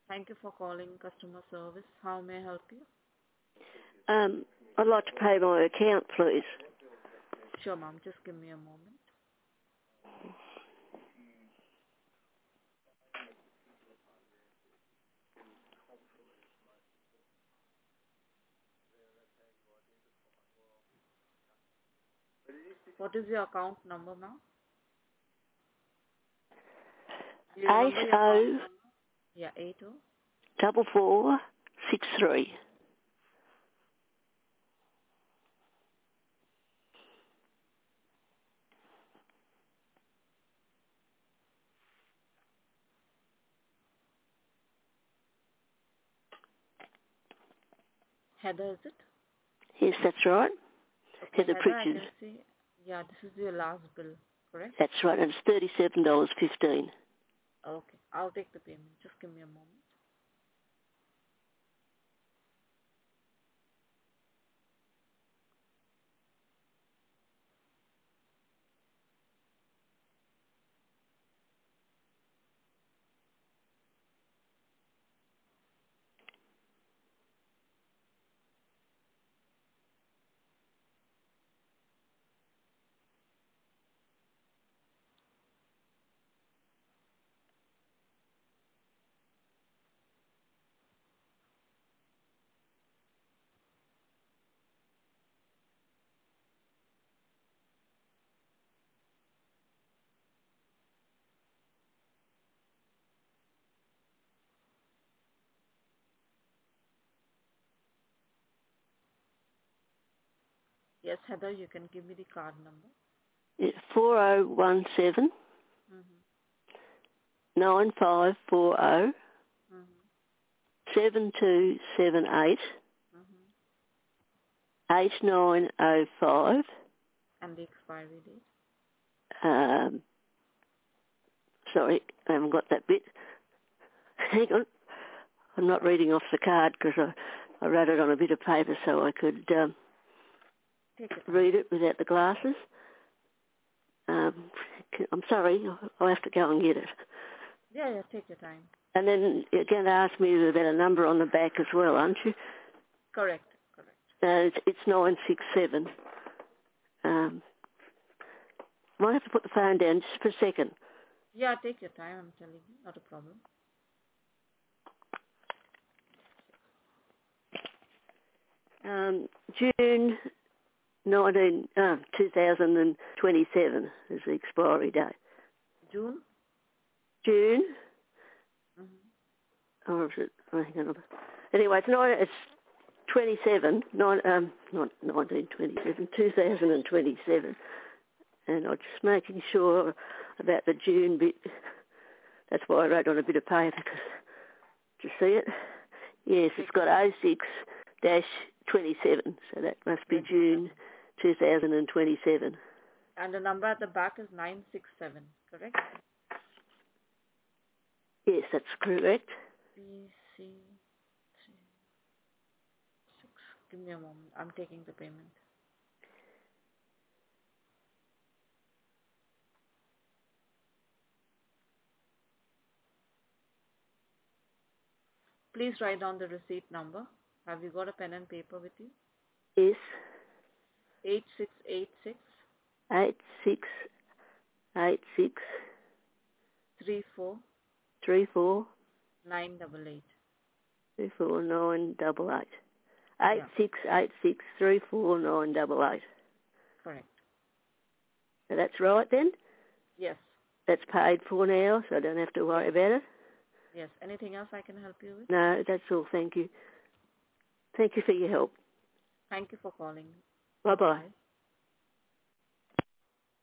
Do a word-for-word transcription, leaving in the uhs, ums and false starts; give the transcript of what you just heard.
Thank you for calling customer service. How may I help you? Um, I'd like to pay my account, please. Sure, ma'am. Just give me a moment. What is your account number, ma'am? Do you Eight remember your account oh number? Yeah, eight oh. double four six three. Heather, is it? Yes, that's right. Okay, Heather Heather, I Pritchard. can see. Yeah, this is your last bill, correct? That's right, and it's thirty-seven dollars fifteen. Okay, I'll take the payment. Just give me a moment. Yes, Heather, you can give me the card number. Yeah, four oh one seven Mm-hmm. nine five four oh Mm-hmm. seven two seven eight Mm-hmm. eight nine oh five. And the expiry date. Um, sorry, I haven't got that bit. Hang on. I'm not reading off the card because I, I wrote it on a bit of paper so I could um, Take your time. read it without the glasses. Um, I'm sorry, I'll have to go and get it. Yeah, yeah, take your time. And then you're going to ask me about a number on the back as well, aren't you? Correct, correct. Uh, it's, it's nine six seven. Um, might have to put the phone down just for a second. Yeah, take your time, I'm telling you. Not a problem. Um, June nineteen, uh, two thousand twenty-seven is the expiry date. June? June, Mm-hmm. or is it? Oh, hang on. Anyway, it's nine. It's twenty-seven. Nine. Um, not nineteen twenty-seven. Two thousand twenty-seven. And I'm just making sure about the June bit. That's why I wrote on a bit of paper. Cause, do you see it? Yes, it's got oh six twenty-seven. So that must be June two thousand twenty-seven. And the number at the back is nine six seven, correct? Yes, that's correct. P C three six. Give me a moment. I'm taking the payment. Please write down the receipt number. Have you got a pen and paper with you? Yes, Eight six eight six eight six eight six three four three four nine double eight. three four nine double eight. Eight Yeah, six eight six three four nine double eight. correct. So that's right then. Yes, That's paid for now, so I don't have to worry about it. yes. Anything else I can help you with? No, that's all. Thank you. Thank you for your help. Thank you for calling. Bye bye. Bye-bye.